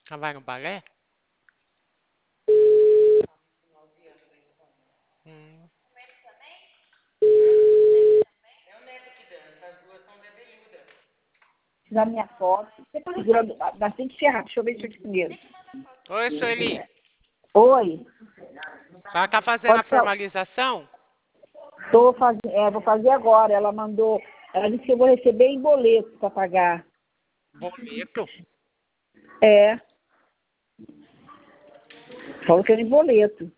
Ela vai no balé? Hum. Da minha foto. Segurando bastante ferrado. Deixa eu ver isso aqui primeiro. Oi, Sueli. Oi. Ela tá fazendo a Pode falar. formalização? Vou fazer agora. Ela mandou. Ela disse que eu vou receber em boleto para pagar. Boleto? É. Falou que era em boleto.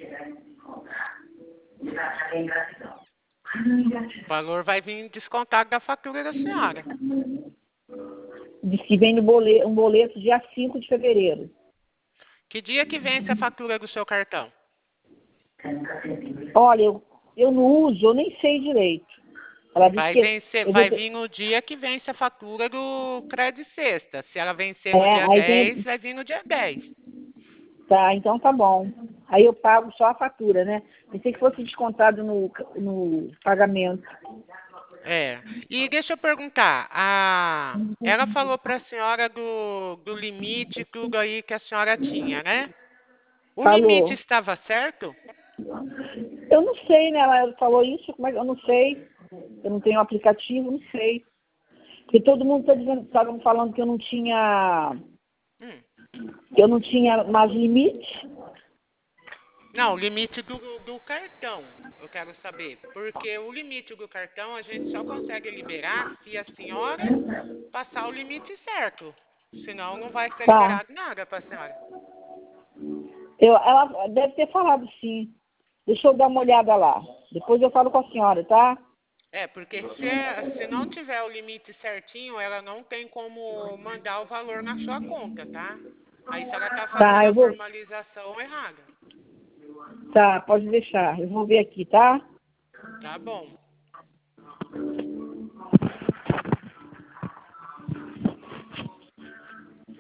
O valor vai vir descontado da fatura da senhora. Diz que vem um boleto dia 5 de fevereiro. Que dia que vence a fatura do seu cartão? Olha, eu não uso, eu nem sei direito. Ela disse Vai que vencer, eu vai deve- vir no dia que vence a fatura do Crédito Sexta. Se ela vencer no dia aí 10, vem. vai vir no dia 10. Tá, então tá bom. Aí eu pago só a fatura, né? Pensei que fosse descontado no pagamento. É. E deixa eu perguntar, ela falou para a senhora do limite, tudo aí que a senhora tinha, né? O limite Falou. estava certo? Eu não sei, né? Ela falou isso, mas eu não sei. Eu não tenho aplicativo, não sei. Porque todo mundo tá dizendo, estavam falando que Hum. eu não tinha mais limite. Não, o limite do cartão, eu quero saber. Porque o limite do cartão a gente só consegue liberar se a senhora passar o limite certo. Senão não vai ser Tá. liberado nada para a senhora. Ela deve ter falado sim. Deixa eu dar uma olhada lá. Depois eu falo com a senhora, tá? É, porque se não tiver o limite certinho, ela não tem como mandar o valor na sua conta, tá? Aí se ela tá fazendo Tá, a formalização errada. Tá, pode deixar. Eu vou ver aqui, tá? Tá bom.